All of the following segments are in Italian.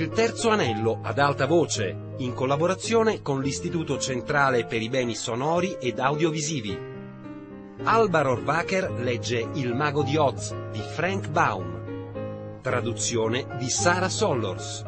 Il terzo anello ad alta voce, in collaborazione con l'Istituto Centrale per i Beni Sonori ed Audiovisivi. Alba Rohrwacher legge Il Mago di Oz di Frank Baum. Traduzione di Sara Sollors.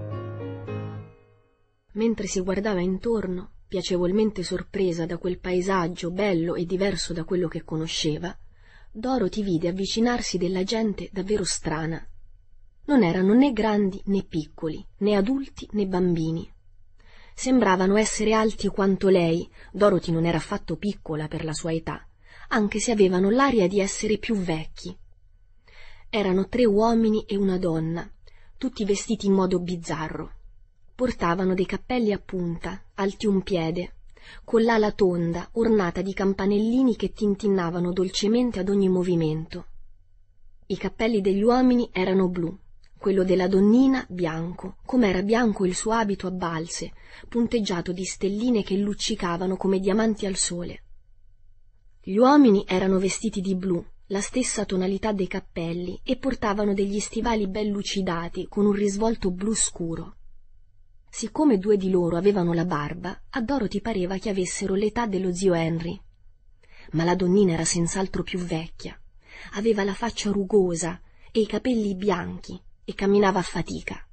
Mentre si guardava intorno, piacevolmente sorpresa da quel paesaggio bello e diverso da quello che conosceva, Dorothy vide avvicinarsi della gente davvero strana. Non erano né grandi né piccoli, né adulti né bambini. Sembravano essere alti quanto lei. Dorothy non era affatto piccola per la sua età, anche se avevano l'aria di essere più vecchi. Erano 3 uomini e una donna, tutti vestiti in modo bizzarro. Portavano dei cappelli a punta, alti un piede, con l'ala tonda, ornata di campanellini che tintinnavano dolcemente ad ogni movimento. I cappelli degli uomini erano blu, quello della donnina bianco, com'era bianco il suo abito a balze, punteggiato di stelline che luccicavano come diamanti al sole. Gli uomini erano vestiti di blu, la stessa tonalità dei cappelli, e portavano degli stivali ben lucidati con un risvolto blu scuro. Siccome 2 di loro avevano la barba, a Dorothy pareva che avessero l'età dello zio Henry. Ma la donnina era senz'altro più vecchia. Aveva la faccia rugosa e i capelli bianchi e camminava a fatica.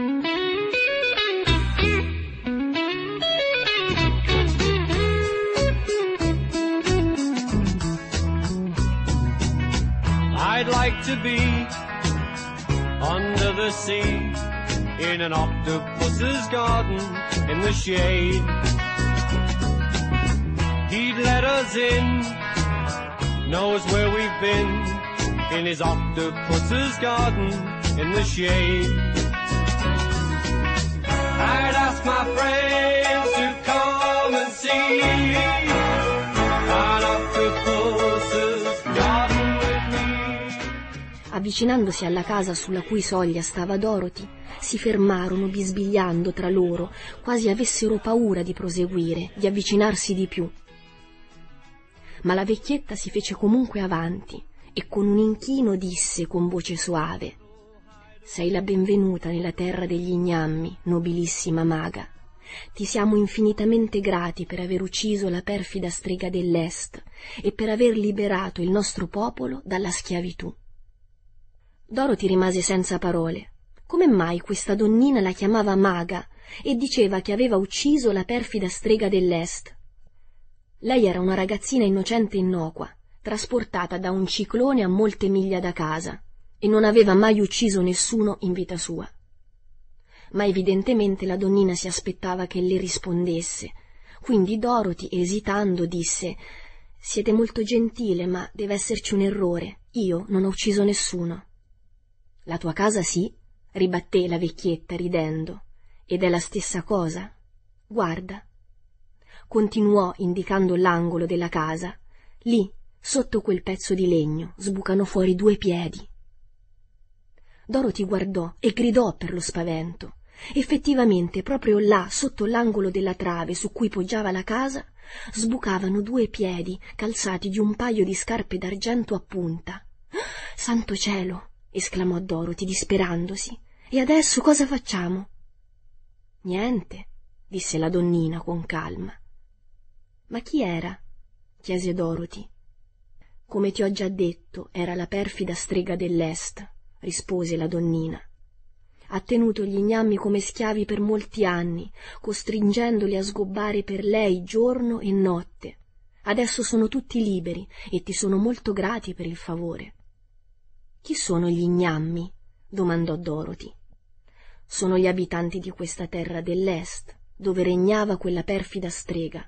I'd like to be under the sea, in an octopus's garden, in the shade. He'd let us in, knows where we've been, in his octopus's garden, in the shade. I'd ask my friends to come and see an octopus's garden with me. Avvicinandosi alla casa sulla cui soglia stava Dorothy, si fermarono bisbigliando tra loro, quasi avessero paura di proseguire, di avvicinarsi di più. Ma la vecchietta si fece comunque avanti e con un inchino disse con voce soave: «Sei la benvenuta nella terra degli ignammi, nobilissima maga. Ti siamo infinitamente grati per aver ucciso la perfida strega dell'Est e per aver liberato il nostro popolo dalla schiavitù». Dorothy rimase senza parole. Come mai questa donnina la chiamava maga e diceva che aveva ucciso la perfida strega dell'Est? Lei era una ragazzina innocente e innocua, trasportata da un ciclone a molte miglia da casa, e non aveva mai ucciso nessuno in vita sua. Ma evidentemente la donnina si aspettava che le rispondesse, quindi Dorothy, esitando, disse: «Siete molto gentile, ma deve esserci un errore. Io non ho ucciso nessuno». «La tua casa sì», ribatté la vecchietta ridendo, «ed è la stessa cosa. Guarda». Continuò indicando l'angolo della casa. Lì, sotto quel pezzo di legno, sbucano fuori 2 piedi. Dorothy guardò e gridò per lo spavento. Effettivamente, proprio là, sotto l'angolo della trave su cui poggiava la casa, sbucavano 2 piedi calzati di un paio di scarpe d'argento a punta. «Santo cielo!» esclamò Dorothy, disperandosi. «E adesso cosa facciamo?» «Niente», disse la donnina con calma. «Ma chi era?» chiese Dorothy. «Come ti ho già detto, era la perfida strega dell'Est», rispose la donnina. «Ha tenuto gli ignammi come schiavi per molti anni, costringendoli a sgobbare per lei giorno e notte. Adesso sono tutti liberi e ti sono molto grati per il favore». «Chi sono gli ignammi?» domandò Dorothy. «Sono gli abitanti di questa terra dell'Est, dove regnava quella perfida strega».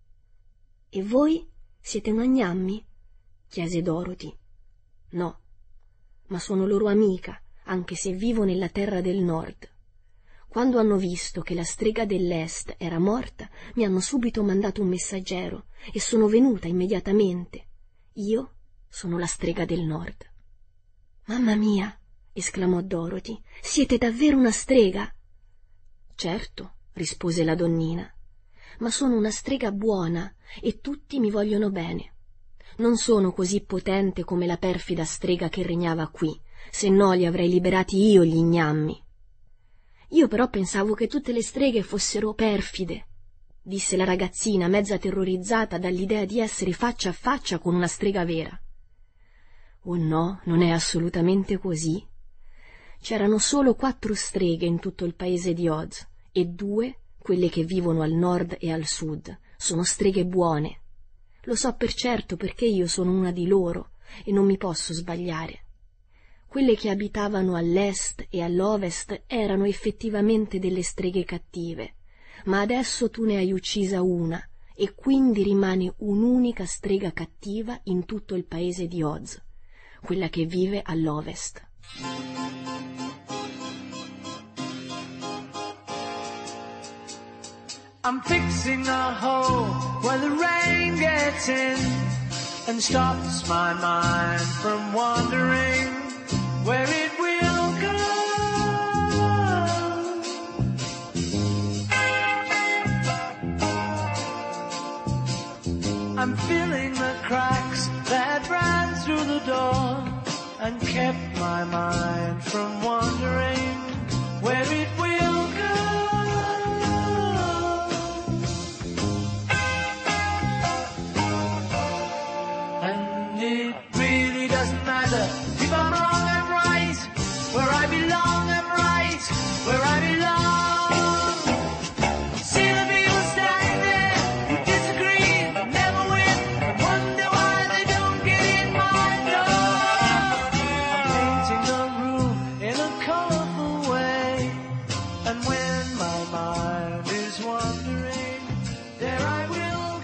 «E voi siete un ignammi?» chiese Dorothy. «No, ma sono loro amica, anche se vivo nella terra del Nord. Quando hanno visto che la strega dell'Est era morta, mi hanno subito mandato un messaggero e sono venuta immediatamente. Io sono la strega del Nord». «Mamma mia!» esclamò Dorothy. «Siete davvero una strega?» «Certo», rispose la donnina, «ma sono una strega buona e tutti mi vogliono bene. Non sono così potente come la perfida strega che regnava qui, se no li avrei liberati io gli ignammi. Io però pensavo che tutte le streghe fossero perfide, disse la ragazzina, mezza terrorizzata dall'idea di essere faccia a faccia con una strega vera. Oh no, non è assolutamente così. C'erano solo 4 streghe in tutto il paese di Oz, e 2, quelle che vivono al nord e al sud, sono streghe buone. Lo so per certo perché io sono una di loro e non mi posso sbagliare. Quelle che abitavano all'est e all'ovest erano effettivamente delle streghe cattive, ma adesso tu ne hai uccisa una e quindi rimane un'unica strega cattiva in tutto il paese di Oz, quella che vive all'ovest. I'm fixing a hole where the rain gets in and stops my mind from wandering where it will go. I'm filling the cracks that ran through the door and kept my mind from wandering where it will go. And it really doesn't matter if I'm wrong, I'm right. Where I belong, I'm right. Where I belong. See the people standing there who disagree, but never win, and wonder why they don't get in my door. I'm painting a room in a colorful way, and when my mind is wandering, there I will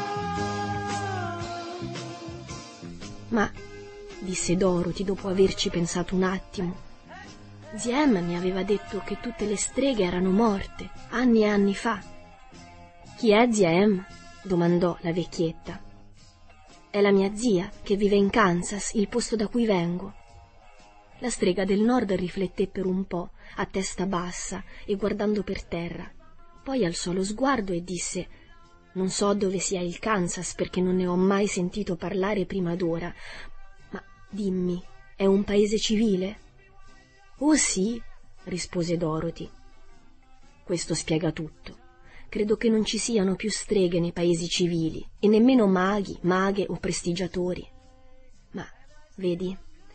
go. Ma, disse Dorothy dopo averci pensato un attimo, zia Em mi aveva detto che tutte le streghe erano morte, anni e anni fa. Chi è zia Em? Domandò la vecchietta. È la mia zia, che vive in Kansas, il posto da cui vengo. La strega del nord rifletté per un po', a testa bassa e guardando per terra. Poi alzò lo sguardo e disse: non so dove sia il Kansas perché non ne ho mai sentito parlare prima d'ora, ma dimmi, è un paese civile? Oh sì, rispose Dorothy. Questo spiega tutto. Credo che non ci siano più streghe nei paesi civili e nemmeno maghi, maghe o prestigiatori. Ma, vedi,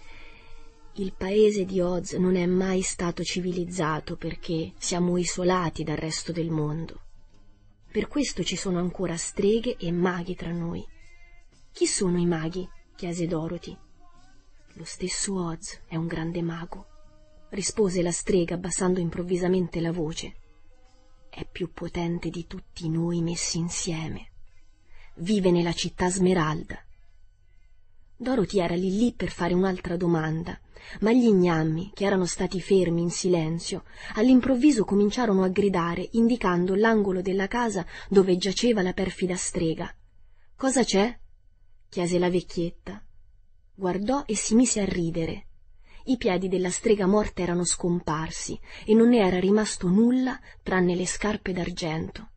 il paese di Oz non è mai stato civilizzato perché siamo isolati dal resto del mondo. Per questo ci sono ancora streghe e maghi tra noi. Chi sono i maghi? Chiese Dorothy. Lo stesso Oz è un grande mago, rispose la strega abbassando improvvisamente la voce. È più potente di tutti noi messi insieme. Vive nella città Smeralda. Dorothy era lì per fare un'altra domanda, ma gli ignammi, che erano stati fermi in silenzio, all'improvviso cominciarono a gridare, indicando l'angolo della casa dove giaceva la perfida strega. «Cosa c'è?» chiese la vecchietta. Guardò e si mise a ridere. I piedi della strega morta erano scomparsi e non ne era rimasto nulla tranne le scarpe d'argento.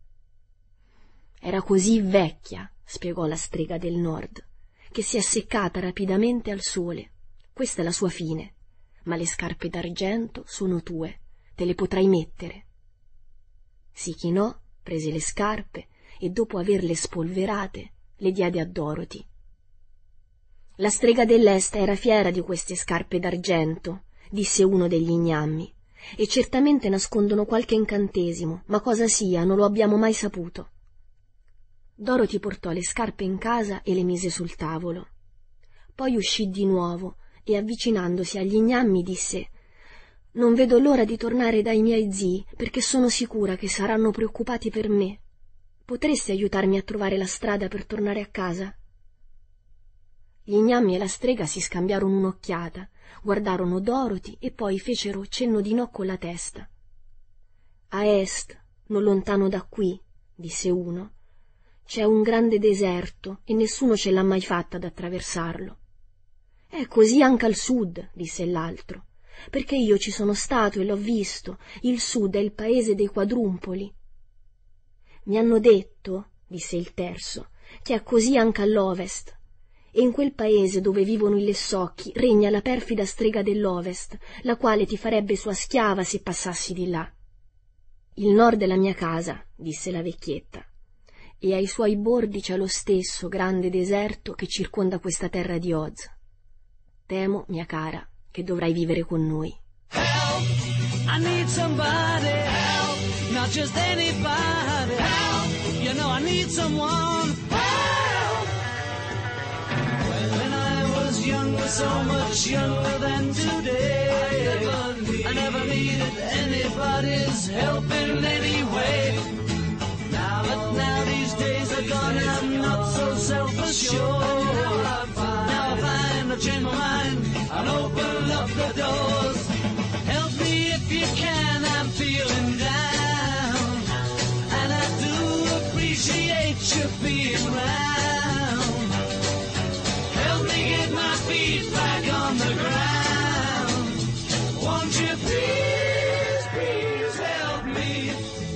Era così vecchia, spiegò la strega del nord, che si è seccata rapidamente al sole. Questa è la sua fine, ma le scarpe d'argento sono tue, te le potrai mettere. Si chinò, prese le scarpe e dopo averle spolverate le diede a Dorothy. La strega dell'est era fiera di queste scarpe d'argento, disse uno degli ignammi, e certamente nascondono qualche incantesimo, ma cosa sia non lo abbiamo mai saputo. Dorothy portò le scarpe in casa e le mise sul tavolo. Poi uscì di nuovo e, avvicinandosi agli ignammi, disse: «Non vedo l'ora di tornare dai miei zii, perché sono sicura che saranno preoccupati per me. Potresti aiutarmi a trovare la strada per tornare a casa?» Gli ignammi e la strega si scambiarono un'occhiata, guardarono Dorothy e poi fecero cenno di no con la testa. «A est, non lontano da qui», disse uno, «c'è un grande deserto e nessuno ce l'ha mai fatta ad attraversarlo». «È così anche al sud», disse l'altro, «perché io ci sono stato e l'ho visto. Il sud è il paese dei quadrumpoli». «Mi hanno detto», disse il terzo, «che è così anche all'ovest. E in quel paese dove vivono i lessocchi regna la perfida strega dell'ovest, la quale ti farebbe sua schiava se passassi di là». Il nord è la mia casa, disse la vecchietta, e ai suoi bordi c'è lo stesso grande deserto che circonda questa terra di Oz. Temo, mia cara, che dovrai vivere con noi. Help! I need somebody. Help! Not just anybody. Help! You know I need someone. Help! When I was younger, so much younger than today, I never needed anybody's help in any way. But now these days are gone and I'm not so self-assured. Now I find I've changed my mind and open up the doors. Help me if you can, I'm feeling down, and I do appreciate you being around. Help me get my feet back on the ground. Won't you please, please help me?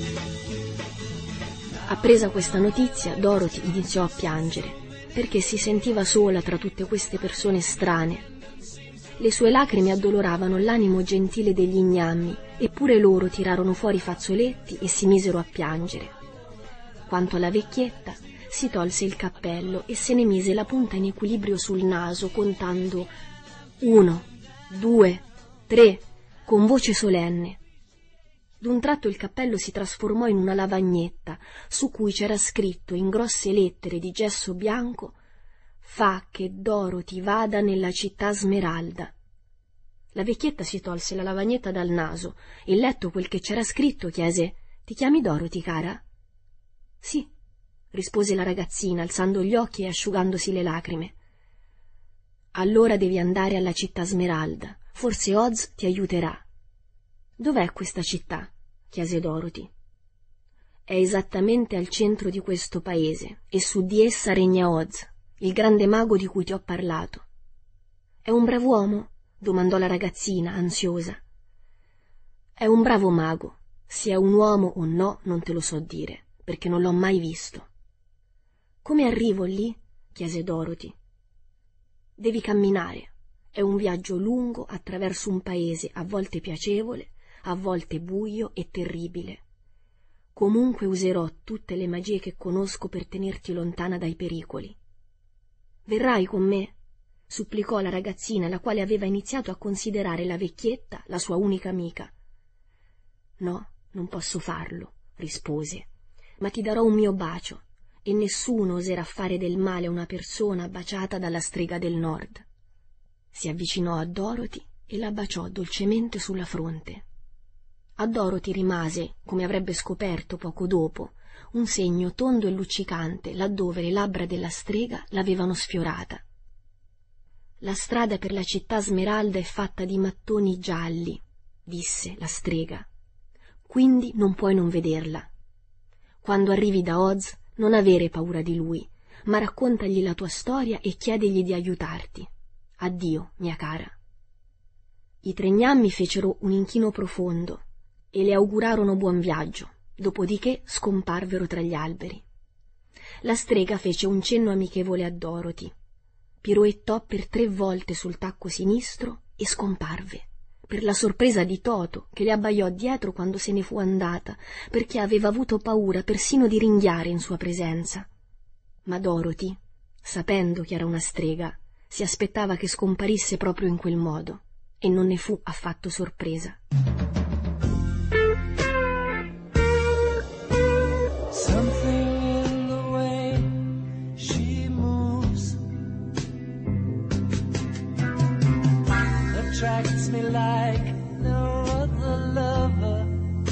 Appresa questa notizia, Dorothy iniziò a piangere, perché si sentiva sola tra tutte queste persone strane. Le sue lacrime addoloravano l'animo gentile degli ignammi, eppure loro tirarono fuori i fazzoletti e si misero a piangere. Quanto alla vecchietta, si tolse il cappello e se ne mise la punta in equilibrio sul naso, contando 1, 2, 3, con voce solenne. D'un tratto il cappello si trasformò in una lavagnetta, su cui c'era scritto in grosse lettere di gesso bianco: «Fa che Dorothy vada nella città Smeralda». La vecchietta si tolse la lavagnetta dal naso e, letto quel che c'era scritto, chiese: «Ti chiami Dorothy, cara?» «Sì», rispose la ragazzina, alzando gli occhi e asciugandosi le lacrime. «Allora devi andare alla città Smeralda. Forse Oz ti aiuterà». «Dov'è questa città?» chiese Dorothy. «È esattamente al centro di questo paese e su di essa regna Oz, il grande mago di cui ti ho parlato». «È un brav'uomo?» domandò la ragazzina, ansiosa. «È un bravo mago. Sia un uomo o no non te lo so dire, perché non l'ho mai visto». «Come arrivo lì?» chiese Dorothy. «Devi camminare. È un viaggio lungo attraverso un paese a volte piacevole, a volte buio e terribile. Comunque userò tutte le magie che conosco per tenerti lontana dai pericoli». «Verrai con me?» supplicò la ragazzina, la quale aveva iniziato a considerare la vecchietta la sua unica amica. «No, non posso farlo», rispose, «ma ti darò un mio bacio, e nessuno oserà fare del male a una persona baciata dalla strega del nord». Si avvicinò a Dorothy e la baciò dolcemente sulla fronte. A Dorothy rimase, come avrebbe scoperto poco dopo, un segno tondo e luccicante laddove le labbra della strega l'avevano sfiorata. «La strada per la città Smeralda è fatta di mattoni gialli», disse la strega, «quindi non puoi non vederla. Quando arrivi da Oz non avere paura di lui, ma raccontagli la tua storia e chiedigli di aiutarti. Addio, mia cara». I tre gnammi fecero un inchino profondo e le augurarono buon viaggio, dopodiché scomparvero tra gli alberi. La strega fece un cenno amichevole a Dorothy, piroettò per 3 volte sul tacco sinistro e scomparve, per la sorpresa di Toto, che le abbaiò dietro quando se ne fu andata, perché aveva avuto paura persino di ringhiare in sua presenza. Ma Dorothy, sapendo che era una strega, si aspettava che scomparisse proprio in quel modo, e non ne fu affatto sorpresa. Attracts me like no other lover.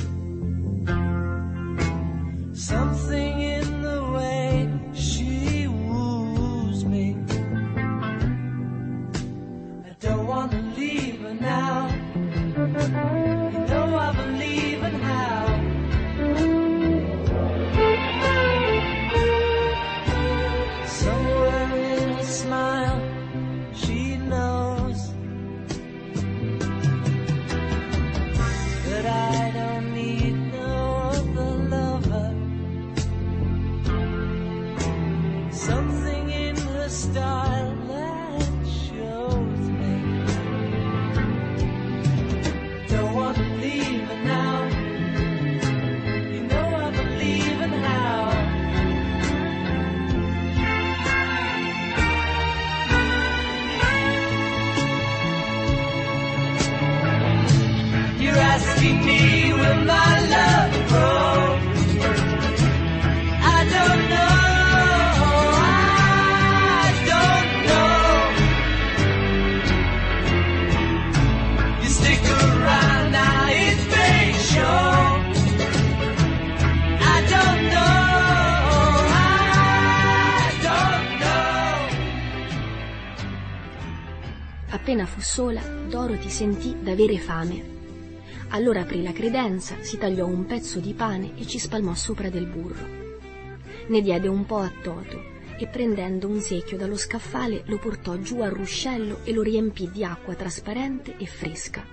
Something in the way she woos me. I don't want to leave her now. You know I believe in how. Somewhere in a smile she knows that I don't need no other lover. Something in her style that shows me Appena fu sola, Dorothy sentì d'avere fame. Allora aprì la credenza, si tagliò un pezzo di pane e ci spalmò sopra del burro. Ne diede un po' a Toto e, prendendo un secchio dallo scaffale, lo portò giù al ruscello e lo riempì di acqua trasparente e fresca.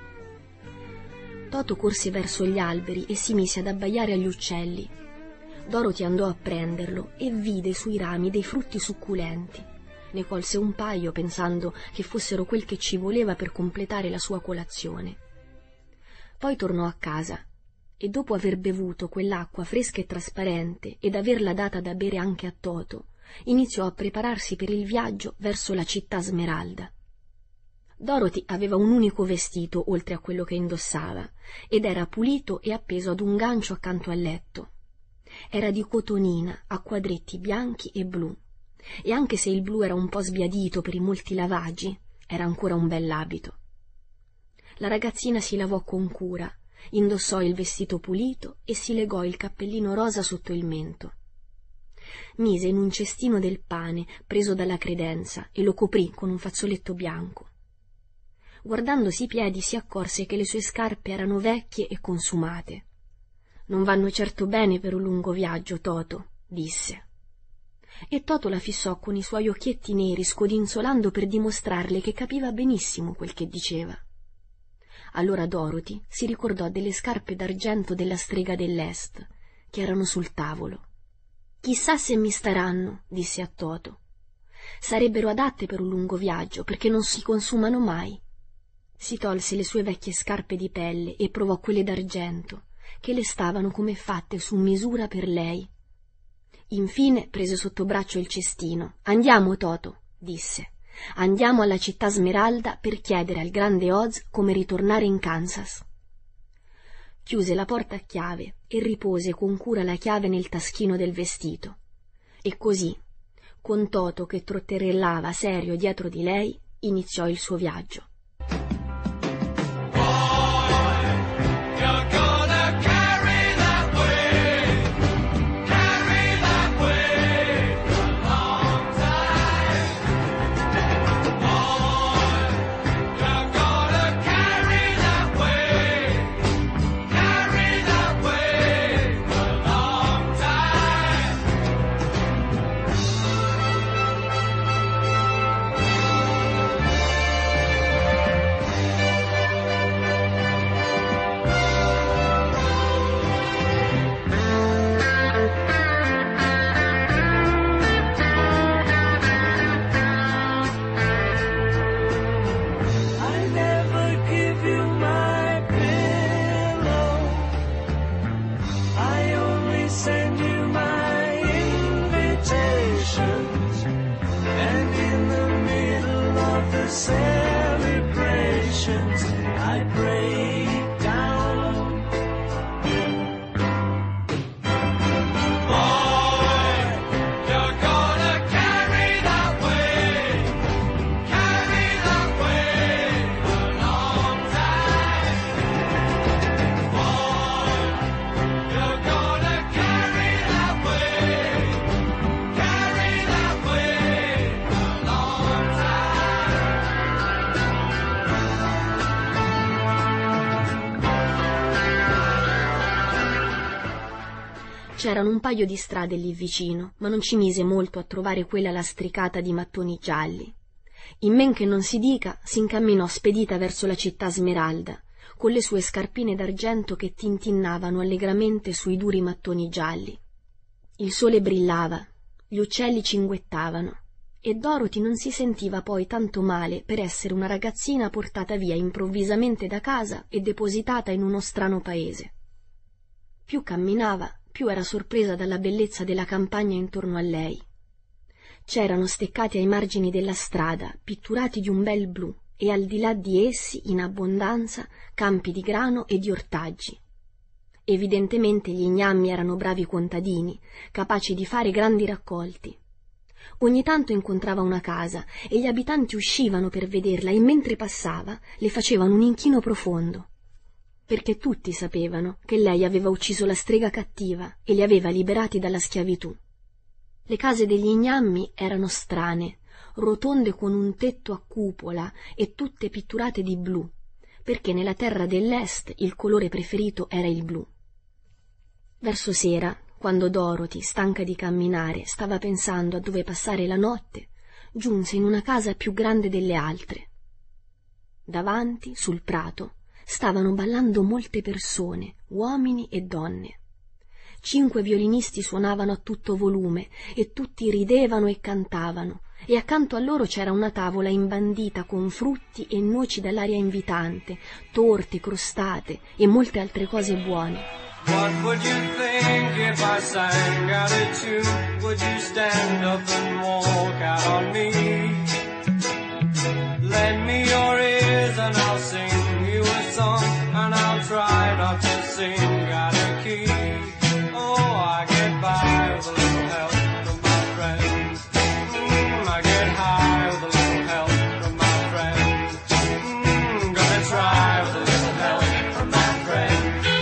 Toto corse verso gli alberi e si mise ad abbaiare agli uccelli. Dorothy andò a prenderlo e vide sui rami dei frutti succulenti. Ne colse un paio pensando che fossero quel che ci voleva per completare la sua colazione. Poi tornò a casa e, dopo aver bevuto quell'acqua fresca e trasparente ed averla data da bere anche a Toto, iniziò a prepararsi per il viaggio verso la città Smeralda. Dorothy aveva un unico vestito oltre a quello che indossava ed era pulito e appeso ad un gancio accanto al letto. Era di cotonina a quadretti bianchi e blu, e anche se il blu era un po' sbiadito per i molti lavaggi, era ancora un bell'abito. La ragazzina si lavò con cura, indossò il vestito pulito e si legò il cappellino rosa sotto il mento. Mise in un cestino del pane preso dalla credenza e lo coprì con un fazzoletto bianco. Guardandosi i piedi si accorse che le sue scarpe erano vecchie e consumate. «Non vanno certo bene per un lungo viaggio, Toto», disse. E Toto la fissò con i suoi occhietti neri scodinzolando per dimostrarle che capiva benissimo quel che diceva. Allora Dorothy si ricordò delle scarpe d'argento della strega dell'Est, che erano sul tavolo. «Chissà se mi staranno», disse a Toto. «Sarebbero adatte per un lungo viaggio, perché non si consumano mai». Si tolse le sue vecchie scarpe di pelle e provò quelle d'argento, che le stavano come fatte su misura per lei. Infine prese sotto braccio il cestino. «Andiamo, Toto», disse. «Andiamo alla città Smeralda per chiedere al grande Oz come ritornare in Kansas». Chiuse la porta a chiave e ripose con cura la chiave nel taschino del vestito. E così, con Toto che trotterellava serio dietro di lei, iniziò il suo viaggio. C'erano un paio di strade lì vicino, ma non ci mise molto a trovare quella lastricata di mattoni gialli. In men che non si dica, si incamminò spedita verso la città Smeralda, con le sue scarpine d'argento che tintinnavano allegramente sui duri mattoni gialli. Il sole brillava, gli uccelli cinguettavano, e Dorothy non si sentiva poi tanto male per essere una ragazzina portata via improvvisamente da casa e depositata in uno strano paese. Più camminava, più era sorpresa dalla bellezza della campagna intorno a lei. C'erano steccati ai margini della strada, pitturati di un bel blu, e al di là di essi, in abbondanza, campi di grano e di ortaggi. Evidentemente gli ignammi erano bravi contadini, capaci di fare grandi raccolti. Ogni tanto incontrava una casa e gli abitanti uscivano per vederla e mentre passava le facevano un inchino profondo, perché tutti sapevano che lei aveva ucciso la strega cattiva e li aveva liberati dalla schiavitù. Le case degli ignammi erano strane, rotonde con un tetto a cupola e tutte pitturate di blu, perché nella terra dell'est il colore preferito era il blu. Verso sera, quando Dorothy, stanca di camminare, stava pensando a dove passare la notte, giunse in una casa più grande delle altre. Davanti, sul prato, stavano ballando molte persone, uomini e donne. 5 violinisti suonavano a tutto volume e tutti ridevano e cantavano, e accanto a loro c'era una tavola imbandita con frutti e noci dall'aria invitante, torte, crostate e molte altre cose buone. What would you think if I sang out a tune? Would you stand up and walk out on me? Lend me your ears and I'll sing you a song, and I'll try not to sing out of key. Oh, I get by with a little help from my friends. I get high with a little help from my friends. Gonna try with a little help from my friends.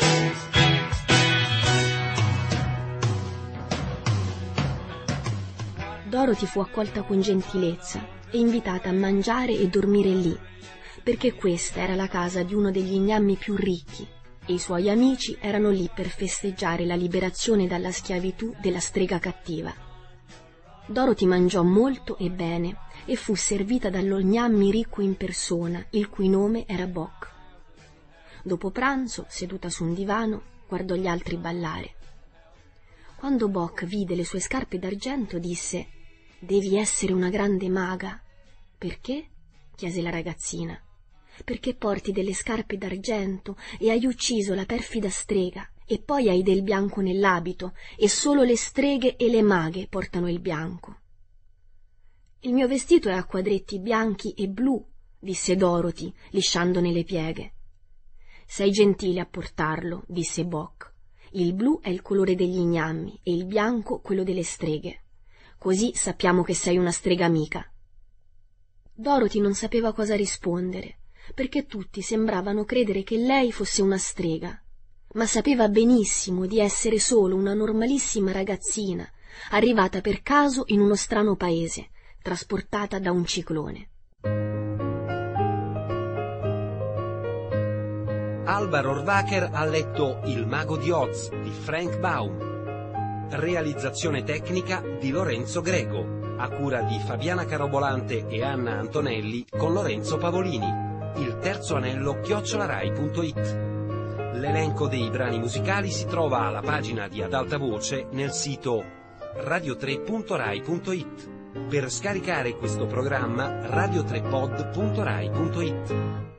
Dorothy fu accolta con gentilezza e invitata a mangiare e dormire lì, perché questa era la casa di uno degli gnammi più ricchi e i suoi amici erano lì per festeggiare la liberazione dalla schiavitù della strega cattiva. Dorothy mangiò molto e bene e fu servita dallo gnammi ricco in persona, il cui nome era Boc. Dopo pranzo, seduta su un divano, guardò gli altri ballare. Quando Boc vide le sue scarpe d'argento, disse: «Devi essere una grande maga». «Perché?» chiese la ragazzina. «Perché porti delle scarpe d'argento e hai ucciso la perfida strega, e poi hai del bianco nell'abito, e solo le streghe e le maghe portano il bianco». «Il mio vestito è a quadretti bianchi e blu», disse Dorothy, lisciandone le pieghe. «Sei gentile a portarlo», disse Boc. «Il blu è il colore degli gnammi e il bianco quello delle streghe. Così sappiamo che sei una strega amica». Dorothy non sapeva cosa rispondere, perché tutti sembravano credere che lei fosse una strega, ma sapeva benissimo di essere solo una normalissima ragazzina, arrivata per caso in uno strano paese, trasportata da un ciclone. Alba Rohrwacher ha letto Il mago di Oz di Frank Baum. Realizzazione tecnica di Lorenzo Grego, a cura di Fabiana Carobolante e Anna Antonelli con Lorenzo Pavolini. Il terzo anello @rai.it. L'elenco dei brani musicali si trova alla pagina di Ad Alta Voce nel sito radio3.rai.it. Per scaricare questo programma radio3pod.rai.it.